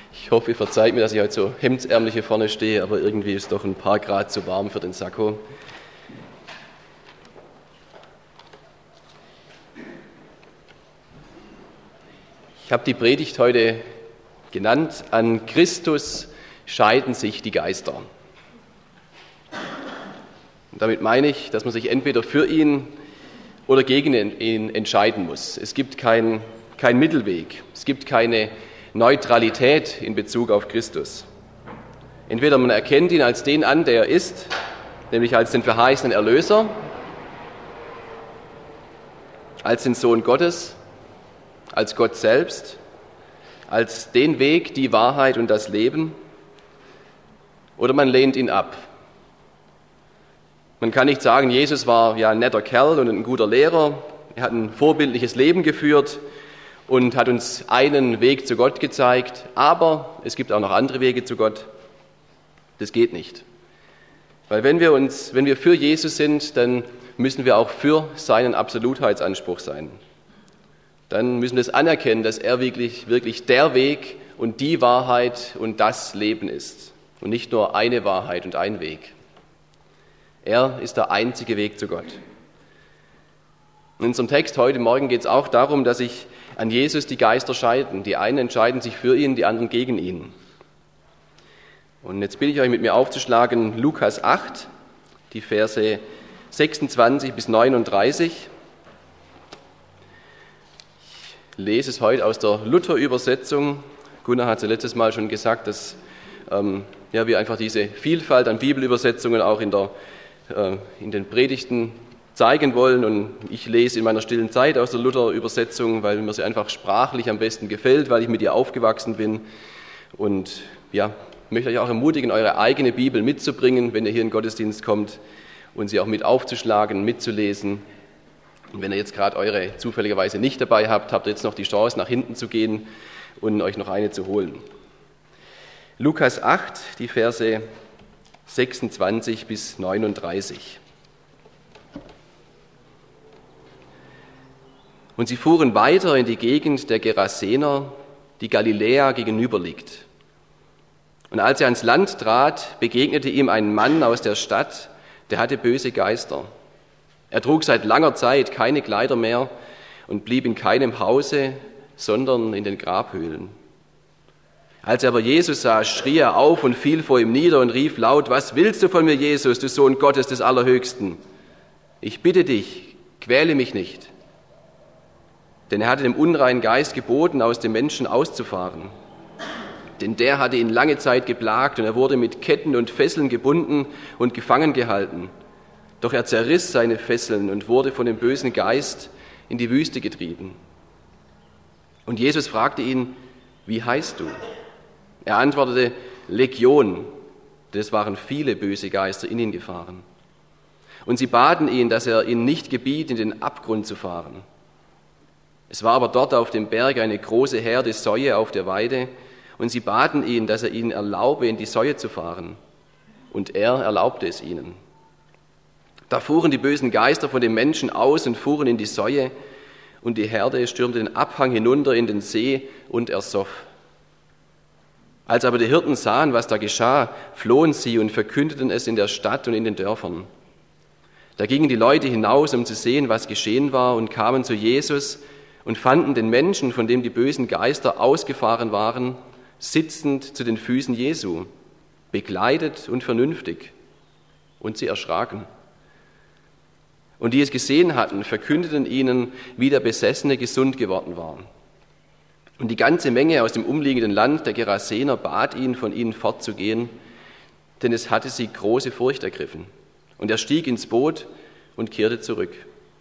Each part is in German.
Ich hoffe, ihr verzeiht mir, dass ich heute so hemdsärmlich hier vorne stehe, aber irgendwie ist es doch ein paar Grad zu warm für den Sakko. Ich habe die Predigt heute genannt: An Christus scheiden sich die Geister. Und damit meine ich, dass man sich entweder für ihn oder gegen ihn entscheiden muss. Es gibt keinen Mittelweg, es gibt keine Neutralität in Bezug auf Christus. Entweder man erkennt ihn als den an, der er ist, nämlich als den verheißenen Erlöser, als den Sohn Gottes, als Gott selbst, als den Weg, die Wahrheit und das Leben, oder man lehnt ihn ab. Man kann nicht sagen, Jesus war ja ein netter Kerl und ein guter Lehrer, er hat ein vorbildliches Leben geführt und hat uns einen Weg zu Gott gezeigt, aber es gibt auch noch andere Wege zu Gott. Das geht nicht. Weil wenn wir für Jesus sind, dann müssen wir auch für seinen Absolutheitsanspruch sein. Dann müssen wir es anerkennen, dass er wirklich der Weg und die Wahrheit und das Leben ist und nicht nur eine Wahrheit und ein Weg. Er ist der einzige Weg zu Gott. In unserem Text heute Morgen geht es auch darum, dass sich an Jesus die Geister scheiden. Die einen entscheiden sich für ihn, die anderen gegen ihn. Und jetzt bitte ich euch, mit mir aufzuschlagen, Lukas 8, die Verse 26 bis 39. Ich lese es heute aus der Luther-Übersetzung. Gunnar hat es letztes Mal schon gesagt, dass wir einfach diese Vielfalt an Bibelübersetzungen auch in den Predigten zeigen wollen. Und ich lese in meiner stillen Zeit aus der Luther-Übersetzung, weil mir sie einfach sprachlich am besten gefällt, weil ich mit ihr aufgewachsen bin. Und ja, möchte euch auch ermutigen, eure eigene Bibel mitzubringen, wenn ihr hier in den Gottesdienst kommt, und sie auch mit aufzuschlagen, mitzulesen. Und wenn ihr jetzt gerade eure zufälligerweise nicht dabei habt, habt ihr jetzt noch die Chance, nach hinten zu gehen und euch noch eine zu holen. Lukas 8, die Verse 26 bis 39. Und sie fuhren weiter in die Gegend der Gerasener, die Galiläa gegenüber liegt. Und als er ans Land trat, begegnete ihm ein Mann aus der Stadt, der hatte böse Geister. Er trug seit langer Zeit keine Kleider mehr und blieb in keinem Hause, sondern in den Grabhöhlen. Als er aber Jesus sah, schrie er auf und fiel vor ihm nieder und rief laut: Was willst du von mir, Jesus, du Sohn Gottes des Allerhöchsten? Ich bitte dich, quäle mich nicht. Denn er hatte dem unreinen Geist geboten, aus dem Menschen auszufahren. Denn der hatte ihn lange Zeit geplagt und er wurde mit Ketten und Fesseln gebunden und gefangen gehalten. Doch er zerriss seine Fesseln und wurde von dem bösen Geist in die Wüste getrieben. Und Jesus fragte ihn: Wie heißt du? Er antwortete: Legion, denn es waren viele böse Geister in ihn gefahren. Und sie baten ihn, dass er ihnen nicht gebiet, in den Abgrund zu fahren. Es war aber dort auf dem Berg eine große Herde Säue auf der Weide, und sie baten ihn, dass er ihnen erlaube, in die Säue zu fahren. Und er erlaubte es ihnen. Da fuhren die bösen Geister von den Menschen aus und fuhren in die Säue, und die Herde stürmte den Abhang hinunter in den See und ersoff. Als aber die Hirten sahen, was da geschah, flohen sie und verkündeten es in der Stadt und in den Dörfern. Da gingen die Leute hinaus, um zu sehen, was geschehen war, und kamen zu Jesus und fanden den Menschen, von dem die bösen Geister ausgefahren waren, sitzend zu den Füßen Jesu, bekleidet und vernünftig. Und sie erschraken. Und die es gesehen hatten, verkündeten ihnen, wie der Besessene gesund geworden war. Und die ganze Menge aus dem umliegenden Land der Gerasener bat ihn, von ihnen fortzugehen, denn es hatte sie große Furcht ergriffen. Und er stieg ins Boot und kehrte zurück.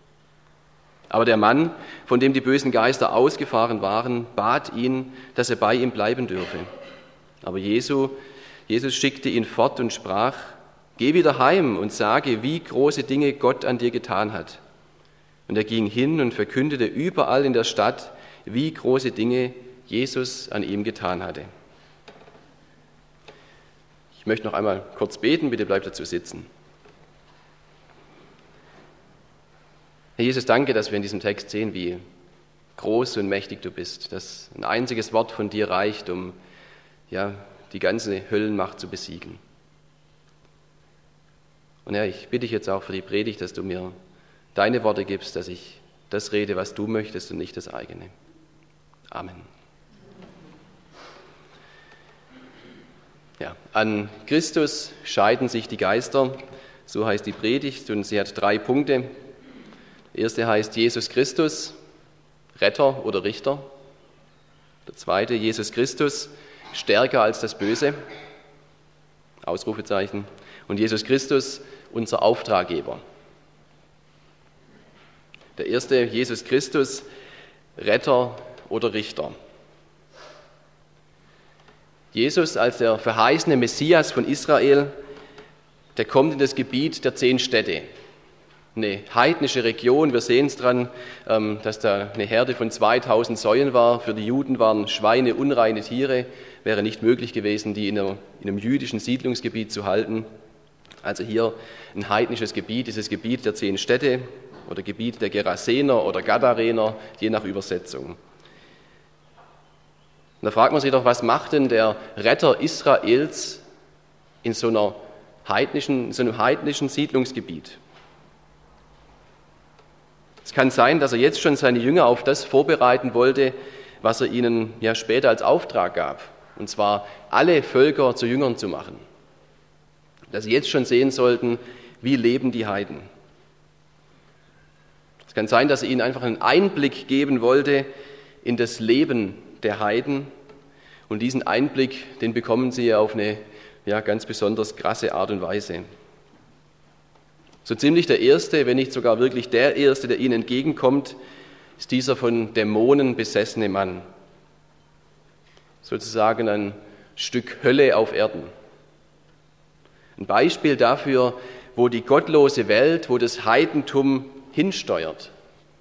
Aber der Mann, von dem die bösen Geister ausgefahren waren, bat ihn, dass er bei ihm bleiben dürfe. Aber Jesus schickte ihn fort und sprach: Geh wieder heim und sage, wie große Dinge Gott an dir getan hat. Und er ging hin und verkündete überall in der Stadt, wie große Dinge Jesus an ihm getan hatte. Ich möchte noch einmal kurz beten, bitte bleibt dazu sitzen. Herr Jesus, danke, dass wir in diesem Text sehen, wie groß und mächtig du bist, dass ein einziges Wort von dir reicht, um die ganze Höllenmacht zu besiegen. Und Herr, ich bitte dich jetzt auch für die Predigt, dass du mir deine Worte gibst, dass ich das rede, was du möchtest und nicht das eigene. Amen. Ja, an Christus scheiden sich die Geister, so heißt die Predigt, und sie hat 3 Punkte. Der erste heißt Jesus Christus, Retter oder Richter. Der zweite, Jesus Christus, stärker als das Böse, Ausrufezeichen. Und Jesus Christus, unser Auftraggeber. Der erste, Jesus Christus, Retter oder Richter. Jesus als der verheißene Messias von Israel, der kommt in das Gebiet der 10 Städte. Eine heidnische Region, wir sehen es dran, dass da eine Herde von 2000 Säuen war. Für die Juden waren Schweine unreine Tiere, wäre nicht möglich gewesen, die in einem jüdischen Siedlungsgebiet zu halten. Also hier ein heidnisches Gebiet, dieses Gebiet der 10 Städte oder Gebiet der Gerasener oder Gadarener, je nach Übersetzung. Und da fragt man sich doch, was macht denn der Retter Israels in so einem heidnischen Siedlungsgebiet? Es kann sein, dass er jetzt schon seine Jünger auf das vorbereiten wollte, was er ihnen ja später als Auftrag gab, und zwar alle Völker zu Jüngern zu machen. Dass sie jetzt schon sehen sollten, wie leben die Heiden. Es kann sein, dass er ihnen einfach einen Einblick geben wollte in das Leben der Heiden, und diesen Einblick, den bekommen sie auf eine ganz besonders krasse Art und Weise. So ziemlich der erste, wenn nicht sogar wirklich der erste, der ihnen entgegenkommt, ist dieser von Dämonen besessene Mann. Sozusagen ein Stück Hölle auf Erden. Ein Beispiel dafür, wo die gottlose Welt, wo das Heidentum hinsteuert.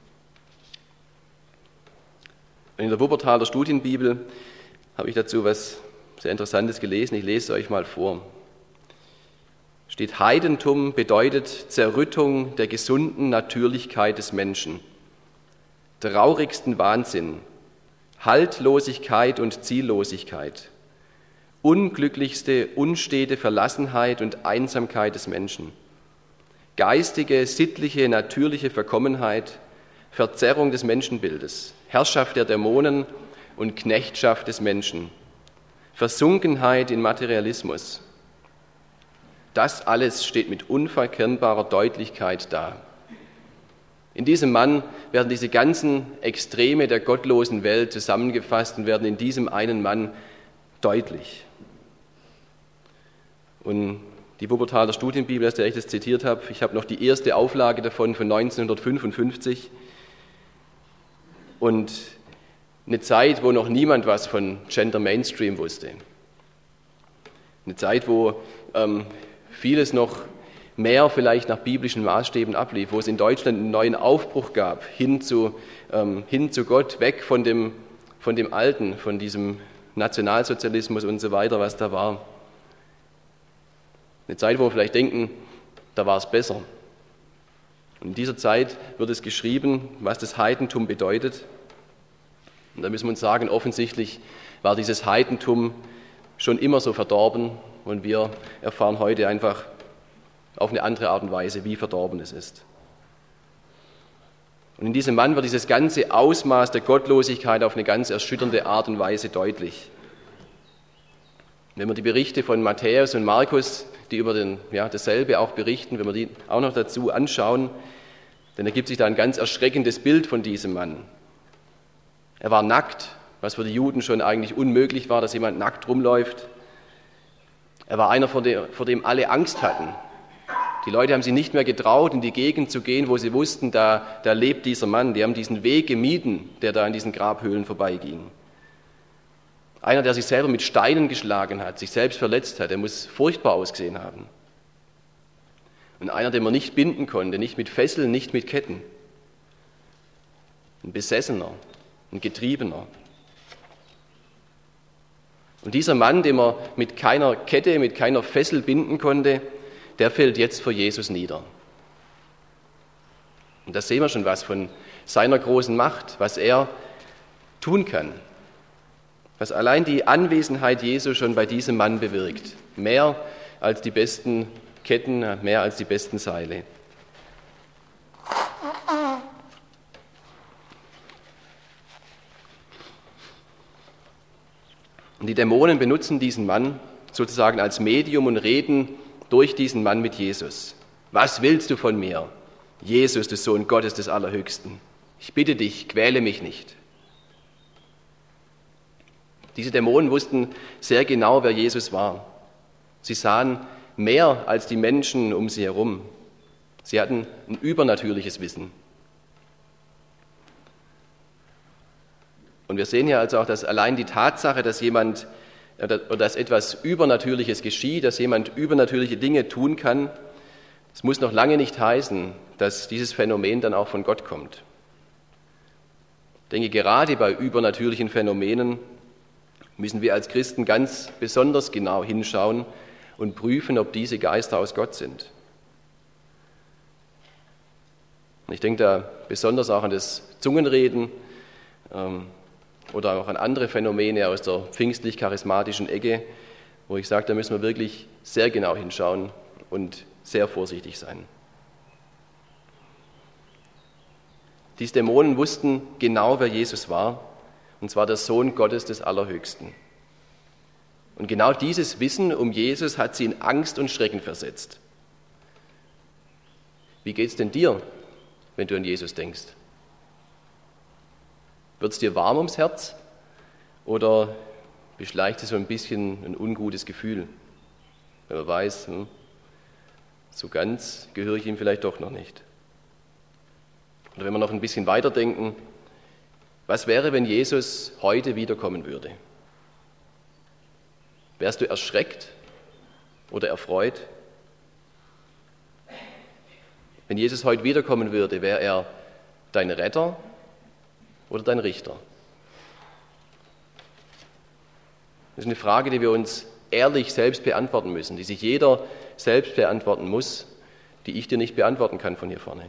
In der Wuppertaler Studienbibel habe ich dazu was sehr Interessantes gelesen. Ich lese es euch mal vor. Steht: Heidentum bedeutet Zerrüttung der gesunden Natürlichkeit des Menschen, traurigsten Wahnsinn, Haltlosigkeit und Ziellosigkeit, unglücklichste, unstete Verlassenheit und Einsamkeit des Menschen, geistige, sittliche, natürliche Verkommenheit, Verzerrung des Menschenbildes, Herrschaft der Dämonen und Knechtschaft des Menschen, Versunkenheit in Materialismus. Das alles steht mit unverkennbarer Deutlichkeit da. In diesem Mann werden diese ganzen Extreme der gottlosen Welt zusammengefasst und werden in diesem einen Mann deutlich. Und die Wuppertaler Studienbibel, aus der ich das zitiert habe, ich habe noch die erste Auflage davon von 1955. Und eine Zeit, wo noch niemand was von Gender Mainstream wusste. Eine Zeit, wo vieles noch mehr vielleicht nach biblischen Maßstäben ablief, wo es in Deutschland einen neuen Aufbruch gab, hin zu Gott, weg von dem Alten, von diesem Nationalsozialismus und so weiter, was da war. Eine Zeit, wo wir vielleicht denken, da war es besser. Und in dieser Zeit wird es geschrieben, was das Heidentum bedeutet. Und da müssen wir uns sagen, offensichtlich war dieses Heidentum schon immer so verdorben, und wir erfahren heute einfach auf eine andere Art und Weise, wie verdorben es ist. Und in diesem Mann wird dieses ganze Ausmaß der Gottlosigkeit auf eine ganz erschütternde Art und Weise deutlich. Wenn wir die Berichte von Matthäus und Markus, die über dasselbe auch berichten, wenn wir die auch noch dazu anschauen, dann ergibt sich da ein ganz erschreckendes Bild von diesem Mann. Er war nackt, was für die Juden schon eigentlich unmöglich war, dass jemand nackt rumläuft. Er war einer, vor dem alle Angst hatten. Die Leute haben sich nicht mehr getraut, in die Gegend zu gehen, wo sie wussten, da lebt dieser Mann. Die haben diesen Weg gemieden, der da an diesen Grabhöhlen vorbeiging. Einer, der sich selber mit Steinen geschlagen hat, sich selbst verletzt hat, der muss furchtbar ausgesehen haben. Und einer, den man nicht binden konnte, nicht mit Fesseln, nicht mit Ketten. Ein Besessener, ein Getriebener. Und dieser Mann, den man mit keiner Kette, mit keiner Fessel binden konnte, der fällt jetzt vor Jesus nieder. Und da sehen wir schon was von seiner großen Macht, was er tun kann. was allein die Anwesenheit Jesu schon bei diesem Mann bewirkt. Mehr als die besten Ketten, mehr als die besten Seile. Und die Dämonen benutzen diesen Mann sozusagen als Medium und reden durch diesen Mann mit Jesus. Was willst du von mir? Jesus, du Sohn Gottes des Allerhöchsten. Ich bitte dich, quäle mich nicht. Diese Dämonen wussten sehr genau, wer Jesus war. Sie sahen mehr als die Menschen um sie herum. Sie hatten ein übernatürliches Wissen. Und wir sehen ja also auch, dass allein die Tatsache, dass dass etwas Übernatürliches geschieht, dass jemand übernatürliche Dinge tun kann, das muss noch lange nicht heißen, dass dieses Phänomen dann auch von Gott kommt. Ich denke, gerade bei übernatürlichen Phänomenen müssen wir als Christen ganz besonders genau hinschauen und prüfen, ob diese Geister aus Gott sind. Und ich denke da besonders auch an das Zungenreden oder auch an andere Phänomene aus der pfingstlich-charismatischen Ecke, wo ich sage, da müssen wir wirklich sehr genau hinschauen und sehr vorsichtig sein. Diese Dämonen wussten genau, wer Jesus war, und zwar der Sohn Gottes des Allerhöchsten. Und genau dieses Wissen um Jesus hat sie in Angst und Schrecken versetzt. Wie geht es denn dir, wenn du an Jesus denkst? Wird es dir warm ums Herz oder beschleicht es so ein bisschen ein ungutes Gefühl, wenn man weiß, so ganz gehöre ich ihm vielleicht doch noch nicht? Oder wenn wir noch ein bisschen weiterdenken, was wäre, wenn Jesus heute wiederkommen würde? Wärst du erschreckt oder erfreut? Wenn Jesus heute wiederkommen würde, wäre er dein Retter oder dein Richter? Das ist eine Frage, die wir uns ehrlich selbst beantworten müssen, die sich jeder selbst beantworten muss, die ich dir nicht beantworten kann von hier vorne.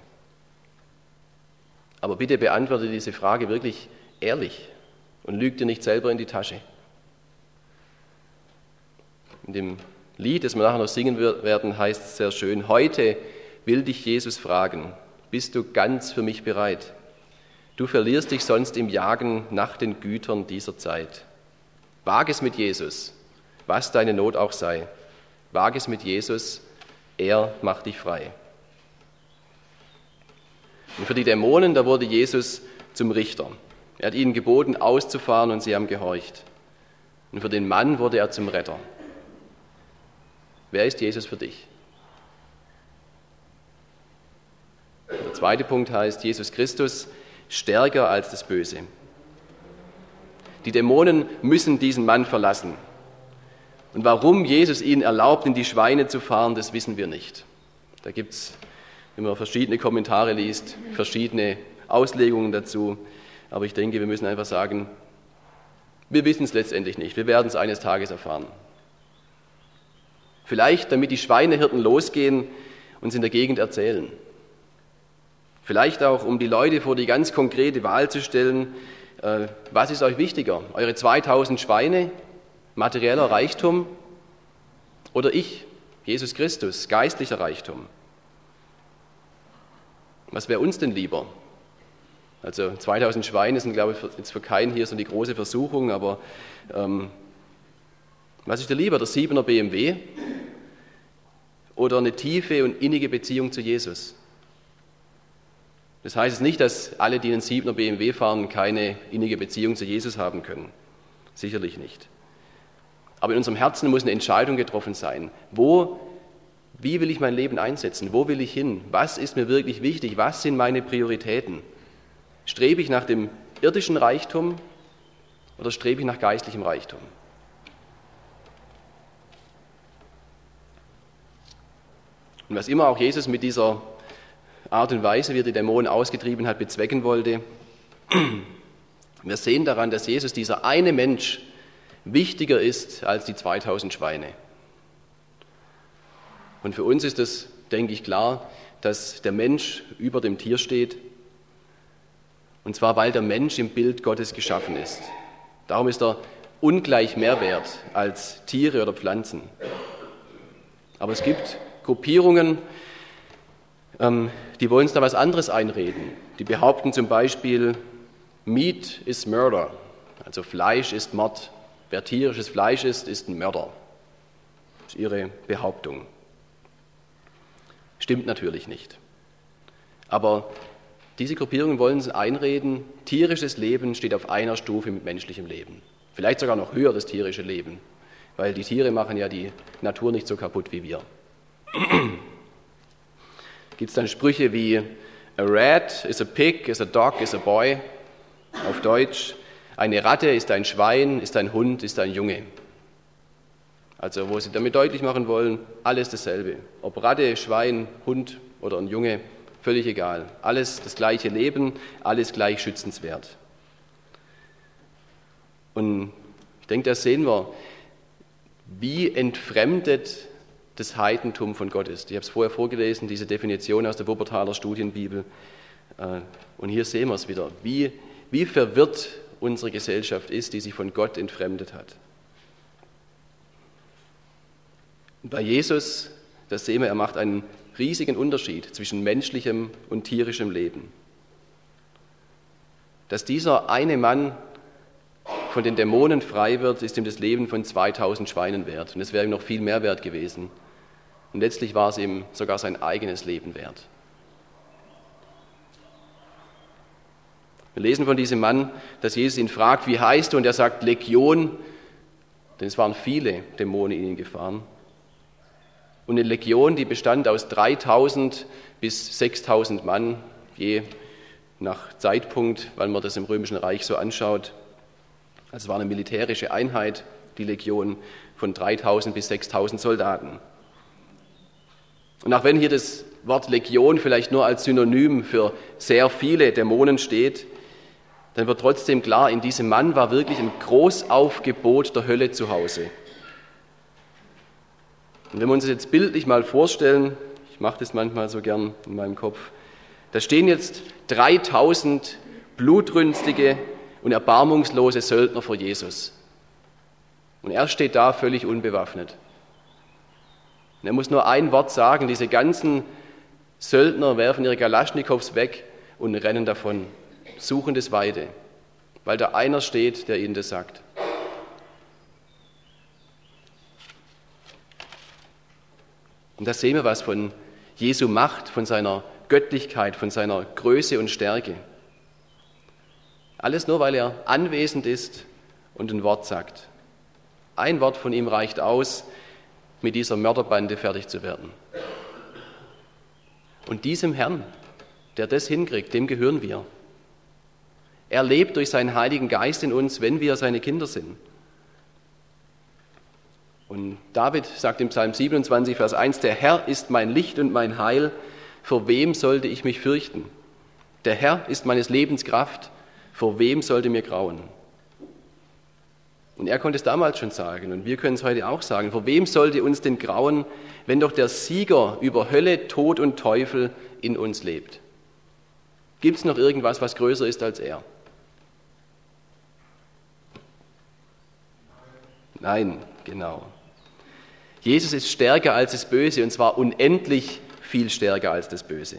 Aber bitte beantworte diese Frage wirklich ehrlich und lüg dir nicht selber in die Tasche. In dem Lied, das wir nachher noch singen werden, heißt es sehr schön: Heute will dich Jesus fragen, bist du ganz für mich bereit? Du verlierst dich sonst im Jagen nach den Gütern dieser Zeit. Wag es mit Jesus, was deine Not auch sei. Wag es mit Jesus, er macht dich frei. Und für die Dämonen, da wurde Jesus zum Richter. Er hat ihnen geboten, auszufahren, und sie haben gehorcht. Und für den Mann wurde er zum Retter. Wer ist Jesus für dich? Der zweite Punkt heißt, Jesus Christus stärker als das Böse. Die Dämonen müssen diesen Mann verlassen. Und warum Jesus ihnen erlaubt, in die Schweine zu fahren, das wissen wir nicht. Da gibt es, wenn man verschiedene Kommentare liest, verschiedene Auslegungen dazu. Aber ich denke, wir müssen einfach sagen, wir wissen es letztendlich nicht. Wir werden es eines Tages erfahren. Vielleicht, damit die Schweinehirten losgehen und es in der Gegend erzählen. Vielleicht auch, um die Leute vor die ganz konkrete Wahl zu stellen, was ist euch wichtiger? Eure 2000 Schweine, materieller Reichtum oder ich, Jesus Christus, geistlicher Reichtum? Was wäre uns denn lieber? Also 2000 Schweine sind, glaube ich, jetzt für keinen hier so die große Versuchung, aber was ist dir lieber, der 7er BMW oder eine tiefe und innige Beziehung zu Jesus? Das heißt es nicht, dass alle, die einen 7er BMW fahren, keine innige Beziehung zu Jesus haben können. Sicherlich nicht. Aber in unserem Herzen muss eine Entscheidung getroffen sein. Wie will ich mein Leben einsetzen? Wo will ich hin? Was ist mir wirklich wichtig? Was sind meine Prioritäten? Strebe ich nach dem irdischen Reichtum oder strebe ich nach geistlichem Reichtum? Und was immer auch Jesus mit dieser Art und Weise, wie er die Dämonen ausgetrieben hat, bezwecken wollte, wir sehen daran, dass Jesus, dieser eine Mensch, wichtiger ist als die 2000 Schweine. Und für uns ist es, denke ich, klar, dass der Mensch über dem Tier steht. Und zwar, weil der Mensch im Bild Gottes geschaffen ist. Darum ist er ungleich mehr wert als Tiere oder Pflanzen. Aber es gibt Gruppierungen, die wollen uns da was anderes einreden. Die behaupten zum Beispiel, Meat is murder, also Fleisch ist Mord. Wer tierisches Fleisch isst, ist ein Mörder. Das ist ihre Behauptung. Stimmt natürlich nicht. Aber diese Gruppierungen wollen uns einreden, tierisches Leben steht auf einer Stufe mit menschlichem Leben. Vielleicht sogar noch höher das tierische Leben, weil die Tiere machen ja die Natur nicht so kaputt wie wir. Gibt es dann Sprüche wie a rat is a pig, is a dog, is a boy. Auf Deutsch, eine Ratte ist ein Schwein, ist ein Hund, ist ein Junge. Also wo sie damit deutlich machen wollen, alles dasselbe. Ob Ratte, Schwein, Hund oder ein Junge, völlig egal. Alles das gleiche Leben, alles gleich schützenswert. Und ich denke, da sehen wir, wie entfremdet das Heidentum von Gott ist. Ich habe es vorher vorgelesen, diese Definition aus der Wuppertaler Studienbibel. Und hier sehen wir es wieder, wie verwirrt unsere Gesellschaft ist, die sich von Gott entfremdet hat. Und bei Jesus, das sehen wir, er macht einen riesigen Unterschied zwischen menschlichem und tierischem Leben. Dass dieser eine Mann von den Dämonen frei wird, ist ihm das Leben von 2000 Schweinen wert. Und es wäre ihm noch viel mehr wert gewesen. Und letztlich war es ihm sogar sein eigenes Leben wert. Wir lesen von diesem Mann, dass Jesus ihn fragt, wie heißt du? Und er sagt Legion, denn es waren viele Dämonen in ihn gefahren. Und eine Legion, die bestand aus 3000 bis 6000 Mann, je nach Zeitpunkt, weil man das im Römischen Reich so anschaut. Also es war eine militärische Einheit, die Legion von 3000 bis 6000 Soldaten. Und auch wenn hier das Wort Legion vielleicht nur als Synonym für sehr viele Dämonen steht, dann wird trotzdem klar, in diesem Mann war wirklich ein Großaufgebot der Hölle zu Hause. Und wenn wir uns das jetzt bildlich mal vorstellen, ich mache das manchmal so gern in meinem Kopf, da stehen jetzt 3000 blutrünstige und erbarmungslose Söldner vor Jesus. Und er steht da völlig unbewaffnet. Und er muss nur ein Wort sagen, diese ganzen Söldner werfen ihre Kalaschnikows weg und rennen davon, suchen das Weite, weil da einer steht, der ihnen das sagt. Und da sehen wir was von Jesu Macht, von seiner Göttlichkeit, von seiner Größe und Stärke. Alles nur, weil er anwesend ist und ein Wort sagt. Ein Wort von ihm reicht aus, mit dieser Mörderbande fertig zu werden. Und diesem Herrn, der das hinkriegt, dem gehören wir. Er lebt durch seinen Heiligen Geist in uns, wenn wir seine Kinder sind. Und David sagt im Psalm 27, Vers 1, der Herr ist mein Licht und mein Heil, vor wem sollte ich mich fürchten? Der Herr ist meines Lebens Kraft, vor wem sollte mir grauen? Und er konnte es damals schon sagen und wir können es heute auch sagen. Vor wem sollte uns denn grauen, wenn doch der Sieger über Hölle, Tod und Teufel in uns lebt? Gibt es noch irgendwas, was größer ist als er? Nein, genau. Jesus ist stärker als das Böse und zwar unendlich viel stärker als das Böse.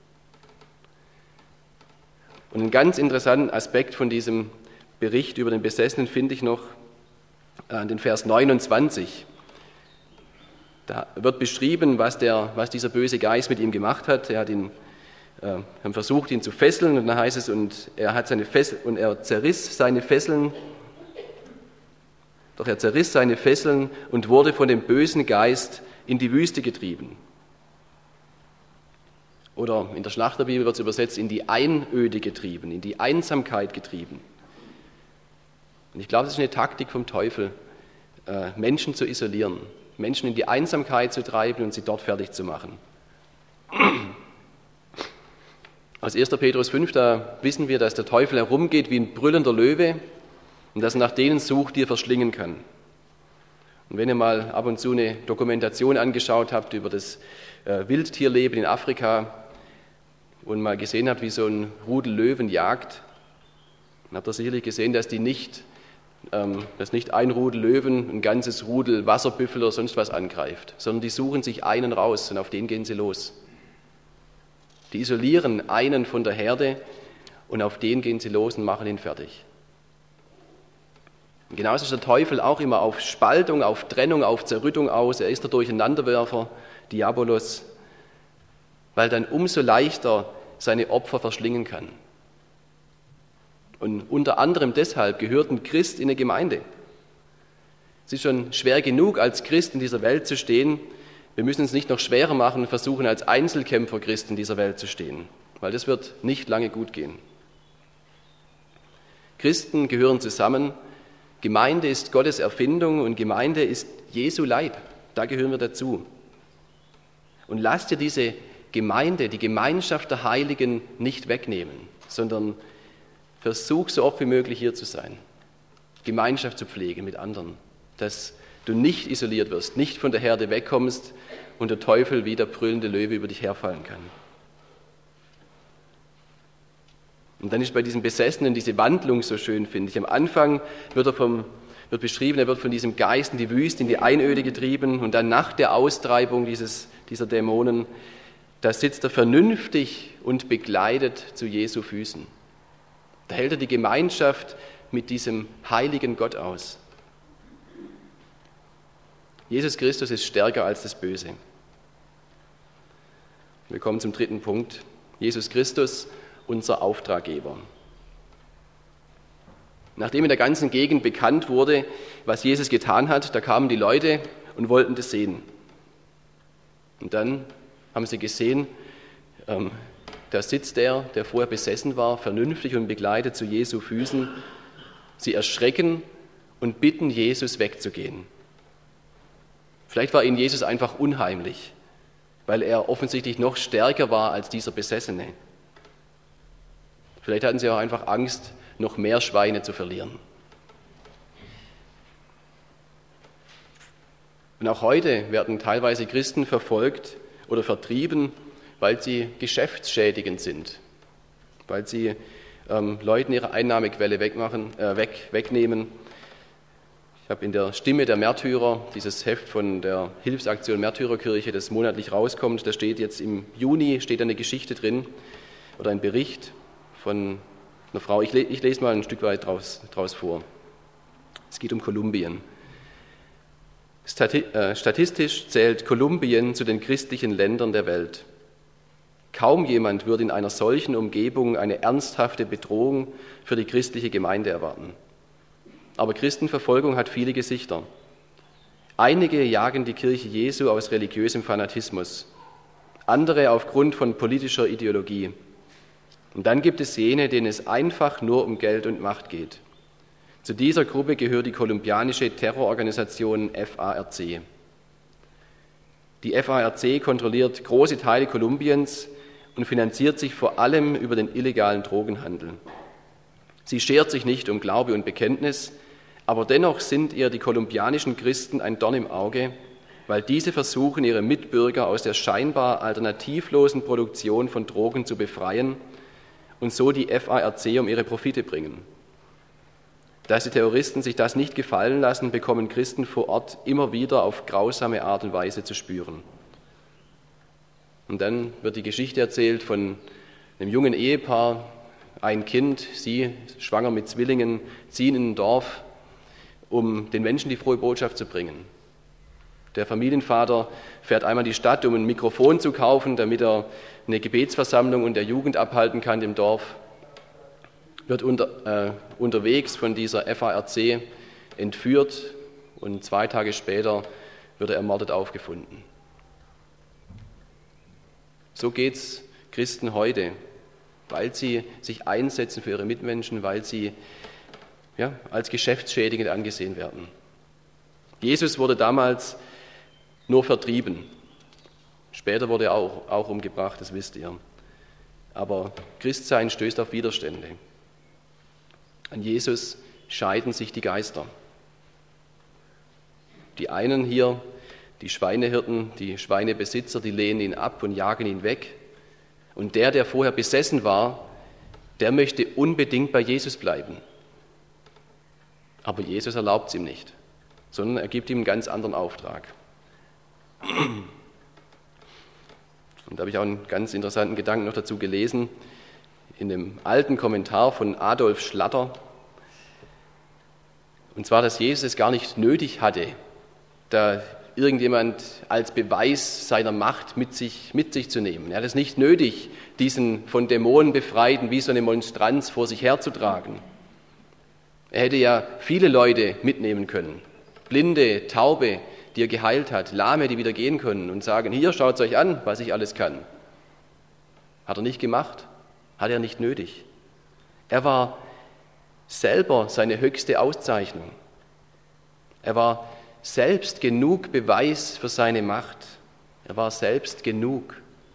Und einen ganz interessanten Aspekt von diesem Bericht über den Besessenen finde ich noch den Vers 29. Da wird beschrieben, was dieser böse Geist mit ihm gemacht hat. Er hat haben versucht, ihn zu fesseln und dann heißt es, und er zerriss seine Fesseln. Doch er zerriss seine Fesseln und wurde von dem bösen Geist in die Wüste getrieben. Oder in der Schlachterbibel wird es übersetzt, in die Einöde getrieben, in die Einsamkeit getrieben. Und ich glaube, das ist eine Taktik vom Teufel, Menschen zu isolieren, Menschen in die Einsamkeit zu treiben und sie dort fertig zu machen. Aus 1. Petrus 5, da wissen wir, dass der Teufel herumgeht wie ein brüllender Löwe und dass er nach denen sucht, die er verschlingen kann. Und wenn ihr mal ab und zu eine Dokumentation angeschaut habt über das Wildtierleben in Afrika und mal gesehen habt, wie so ein Rudel Löwen jagt, dann habt ihr sicherlich gesehen, dass die nicht dass nicht ein Rudel Löwen, ein ganzes Rudel Wasserbüffel oder sonst was angreift, sondern die suchen sich einen raus und auf den gehen sie los. Die isolieren einen von der Herde und auf den gehen sie los und machen ihn fertig. Und genauso ist der Teufel auch immer auf Spaltung, auf Trennung, auf Zerrüttung aus. Er ist der Durcheinanderwerfer, Diabolos, weil dann umso leichter seine Opfer verschlingen kann. Und unter anderem deshalb gehört ein Christ in eine Gemeinde. Es ist schon schwer genug, als Christ in dieser Welt zu stehen. Wir müssen es nicht noch schwerer machen und versuchen, als Einzelkämpfer Christ in dieser Welt zu stehen, weil das wird nicht lange gut gehen. Christen gehören zusammen. Gemeinde ist Gottes Erfindung und Gemeinde ist Jesu Leib. Da gehören wir dazu. Und lasst dir diese Gemeinde, die Gemeinschaft der Heiligen nicht wegnehmen, sondern versuch so oft wie möglich hier zu sein, Gemeinschaft zu pflegen mit anderen, dass du nicht isoliert wirst, nicht von der Herde wegkommst und der Teufel wie der brüllende Löwe über dich herfallen kann. Und dann ist bei diesem Besessenen diese Wandlung so schön, finde ich. Am Anfang wird beschrieben, er wird von diesem Geist in die Wüste, in die Einöde getrieben und dann nach der Austreibung dieser Dämonen, da sitzt er vernünftig und begleitet zu Jesu Füßen. Da hält er die Gemeinschaft mit diesem heiligen Gott aus. Jesus Christus ist stärker als das Böse. Wir kommen zum dritten Punkt. Jesus Christus, unser Auftraggeber. Nachdem in der ganzen Gegend bekannt wurde, was Jesus getan hat, da kamen die Leute und wollten das sehen. Und dann haben sie gesehen, da sitzt der vorher besessen war, vernünftig und begleitet zu Jesu Füßen. Sie erschrecken und bitten Jesus wegzugehen. Vielleicht war ihnen Jesus einfach unheimlich, weil er offensichtlich noch stärker war als dieser Besessene. Vielleicht hatten sie auch einfach Angst, noch mehr Schweine zu verlieren. Und auch heute werden teilweise Christen verfolgt oder vertrieben, weil sie geschäftsschädigend sind, weil sie Leuten ihre Einnahmequelle wegnehmen. Ich habe in der Stimme der Märtyrer, dieses Heft von der Hilfsaktion Märtyrerkirche, das monatlich rauskommt, da steht jetzt im Juni steht eine Geschichte drin oder ein Bericht von einer Frau. Ich lese mal ein Stück weit draus vor. Es geht um Kolumbien. Statistisch zählt Kolumbien zu den christlichen Ländern der Welt. Kaum jemand würde in einer solchen Umgebung eine ernsthafte Bedrohung für die christliche Gemeinde erwarten. Aber Christenverfolgung hat viele Gesichter. Einige jagen die Kirche Jesu aus religiösem Fanatismus, andere aufgrund von politischer Ideologie. Und dann gibt es jene, denen es einfach nur um Geld und Macht geht. Zu dieser Gruppe gehört die kolumbianische Terrororganisation FARC. Die FARC kontrolliert große Teile Kolumbiens und finanziert sich vor allem über den illegalen Drogenhandel. Sie schert sich nicht um Glaube und Bekenntnis, aber dennoch sind ihr die kolumbianischen Christen ein Dorn im Auge, weil diese versuchen, ihre Mitbürger aus der scheinbar alternativlosen Produktion von Drogen zu befreien und so die FARC um ihre Profite bringen. Da die Terroristen sich das nicht gefallen lassen, bekommen Christen vor Ort immer wieder auf grausame Art und Weise zu spüren. Und dann wird die Geschichte erzählt von einem jungen Ehepaar, ein Kind, sie schwanger mit Zwillingen, ziehen in ein Dorf, um den Menschen die frohe Botschaft zu bringen. Der Familienvater fährt einmal in die Stadt, um ein Mikrofon zu kaufen, damit er eine Gebetsversammlung und der Jugend abhalten kann im Dorf. Wird unterwegs von dieser FARC entführt und 2 Tage später wird er ermordet aufgefunden. So geht es Christen heute, weil sie sich einsetzen für ihre Mitmenschen, weil sie als geschäftsschädigend angesehen werden. Jesus wurde damals nur vertrieben. Später wurde er auch umgebracht, das wisst ihr. Aber Christsein stößt auf Widerstände. An Jesus scheiden sich die Geister. Die einen hier, die Schweinehirten, die Schweinebesitzer, die lehnen ihn ab und jagen ihn weg. Und der vorher besessen war, der möchte unbedingt bei Jesus bleiben. Aber Jesus erlaubt es ihm nicht, sondern er gibt ihm einen ganz anderen Auftrag. Und da habe ich auch einen ganz interessanten Gedanken noch dazu gelesen, in dem alten Kommentar von Adolf Schlatter. Und zwar, dass Jesus es gar nicht nötig hatte, da irgendjemand als Beweis seiner Macht mit sich zu nehmen. Er hat es nicht nötig, diesen von Dämonen Befreiten wie so eine Monstranz vor sich herzutragen. Er hätte ja viele Leute mitnehmen können. Blinde, Taube, die er geheilt hat, Lahme, die wieder gehen können und sagen, hier, schaut es euch an, was ich alles kann. Hat er nicht gemacht, hat er nicht nötig. Er war selber seine höchste Auszeichnung. Er war selbst genug Beweis für seine Macht. Er war selbst genug.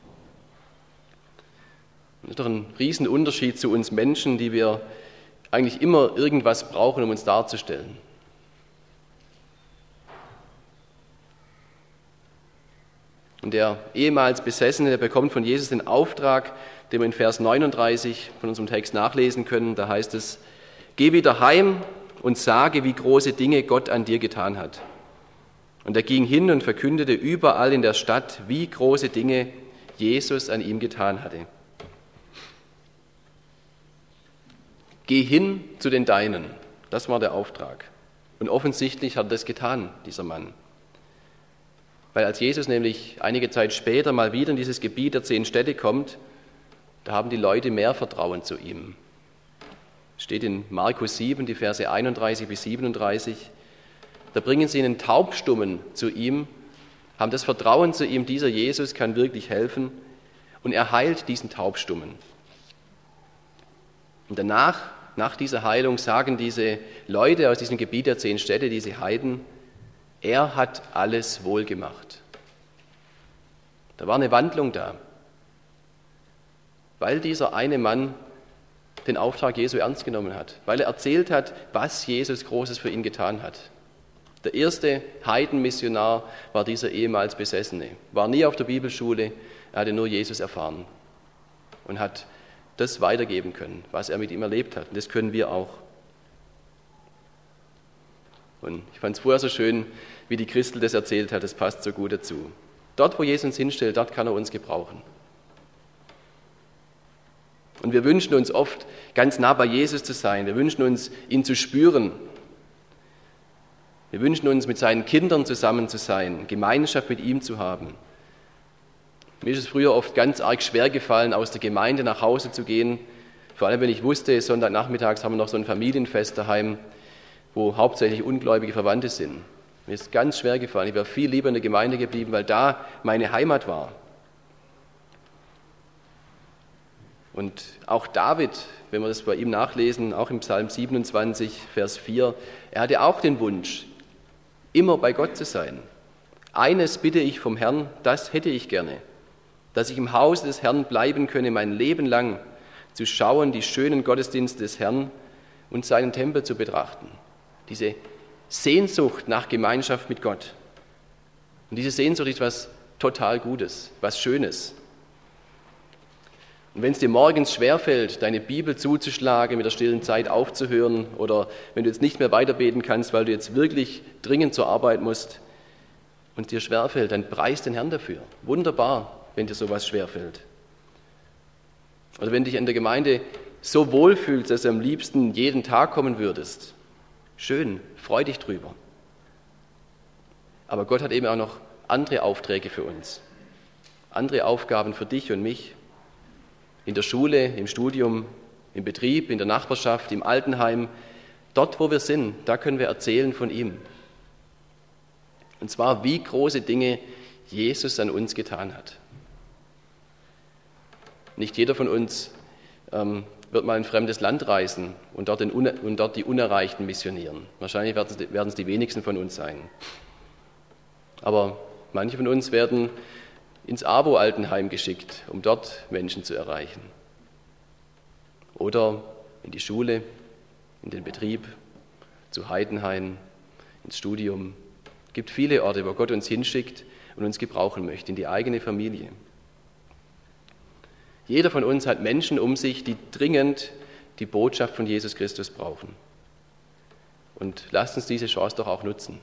Das ist doch ein Riesenunterschied zu uns Menschen, die wir eigentlich immer irgendwas brauchen, um uns darzustellen. Und der ehemals Besessene, der bekommt von Jesus den Auftrag, den wir in Vers 39 von unserem Text nachlesen können. Da heißt es, geh wieder heim und sage, wie große Dinge Gott an dir getan hat. Und er ging hin und verkündete überall in der Stadt, wie große Dinge Jesus an ihm getan hatte. Geh hin zu den Deinen, das war der Auftrag. Und offensichtlich hat er das getan, dieser Mann. Weil als Jesus nämlich einige Zeit später mal wieder in dieses Gebiet der 10 Städte kommt, da haben die Leute mehr Vertrauen zu ihm. Steht in Markus 7, die Verse 31 bis 37. Da bringen sie einen Taubstummen zu ihm, haben das Vertrauen zu ihm, dieser Jesus kann wirklich helfen, und er heilt diesen Taubstummen. Und danach, nach dieser Heilung, sagen diese Leute aus diesem Gebiet der 10 Städte, diese Heiden, er hat alles wohlgemacht. Da war eine Wandlung da, weil dieser eine Mann den Auftrag Jesu ernst genommen hat, weil er erzählt hat, was Jesus Großes für ihn getan hat. Der erste Heidenmissionar war dieser ehemals Besessene, war nie auf der Bibelschule, er hatte nur Jesus erfahren und hat das weitergeben können, was er mit ihm erlebt hat. Und das können wir auch. Und ich fand es vorher so schön, wie die Christel das erzählt hat, das passt so gut dazu. Dort, wo Jesus uns hinstellt, dort kann er uns gebrauchen. Und wir wünschen uns oft, ganz nah bei Jesus zu sein. Wir wünschen uns, ihn zu spüren. Wir wünschen uns, mit seinen Kindern zusammen zu sein, Gemeinschaft mit ihm zu haben. Mir ist es früher oft ganz arg schwer gefallen, aus der Gemeinde nach Hause zu gehen. Vor allem, wenn ich wusste, Sonntagnachmittags haben wir noch so ein Familienfest daheim, wo hauptsächlich ungläubige Verwandte sind. Mir ist ganz schwer gefallen. Ich wäre viel lieber in der Gemeinde geblieben, weil da meine Heimat war. Und auch David, wenn wir das bei ihm nachlesen, auch im Psalm 27, Vers 4, er hatte auch den Wunsch, immer bei Gott zu sein. Eines bitte ich vom Herrn, das hätte ich gerne, dass ich im Hause des Herrn bleiben könne, mein Leben lang, zu schauen, die schönen Gottesdienste des Herrn und seinen Tempel zu betrachten. Diese Sehnsucht nach Gemeinschaft mit Gott. Und diese Sehnsucht ist was total Gutes, was Schönes. Und wenn es dir morgens schwerfällt, deine Bibel zuzuschlagen, mit der stillen Zeit aufzuhören, oder wenn du jetzt nicht mehr weiterbeten kannst, weil du jetzt wirklich dringend zur Arbeit musst und es dir schwerfällt, dann preis den Herrn dafür. Wunderbar, wenn dir sowas schwerfällt. Oder wenn dich in der Gemeinde so wohlfühlst, dass du am liebsten jeden Tag kommen würdest. Schön, freu dich drüber. Aber Gott hat eben auch noch andere Aufträge für uns. Andere Aufgaben für dich und mich. In der Schule, im Studium, im Betrieb, in der Nachbarschaft, im Altenheim. Dort, wo wir sind, da können wir erzählen von ihm. Und zwar, wie große Dinge Jesus an uns getan hat. Nicht jeder von uns wird mal in ein fremdes Land reisen und dort die Unerreichten missionieren. Wahrscheinlich werden es die wenigsten von uns sein. Aber manche von uns werden ins Abo-Altenheim geschickt, um dort Menschen zu erreichen. Oder in die Schule, in den Betrieb, zu Heidenhain, ins Studium. Es gibt viele Orte, wo Gott uns hinschickt und uns gebrauchen möchte, in die eigene Familie. Jeder von uns hat Menschen um sich, die dringend die Botschaft von Jesus Christus brauchen. Und lasst uns diese Chance doch auch nutzen.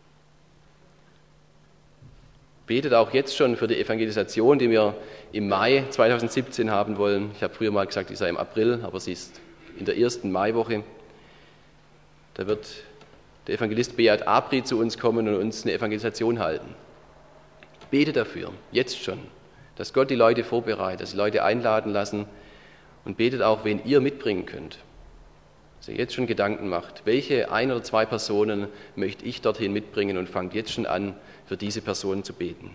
Betet auch jetzt schon für die Evangelisation, die wir im Mai 2017 haben wollen. Ich habe früher mal gesagt, die sei im April, aber sie ist in der ersten Maiwoche. Da wird der Evangelist Beat Abri zu uns kommen und uns eine Evangelisation halten. Betet dafür, jetzt schon, dass Gott die Leute vorbereitet, dass die Leute einladen lassen und betet auch, wen ihr mitbringen könnt. Dass ihr jetzt schon Gedanken macht, welche 1 oder 2 Personen möchte ich dorthin mitbringen und fangt jetzt schon an, für diese Personen zu beten.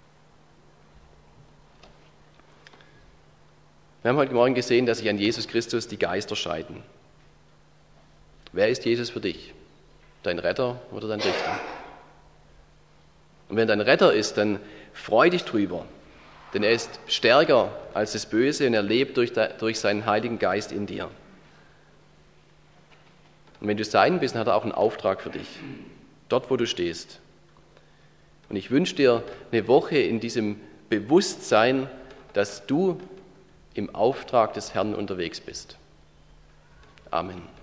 Wir haben heute Morgen gesehen, dass sich an Jesus Christus die Geister scheiden. Wer ist Jesus für dich? Dein Retter oder dein Richter? Und wenn dein Retter ist, dann freu dich drüber, denn er ist stärker als das Böse und er lebt durch seinen Heiligen Geist in dir. Und wenn du sein bist, dann hat er auch einen Auftrag für dich, dort wo du stehst. Und ich wünsche dir eine Woche in diesem Bewusstsein, dass du im Auftrag des Herrn unterwegs bist. Amen.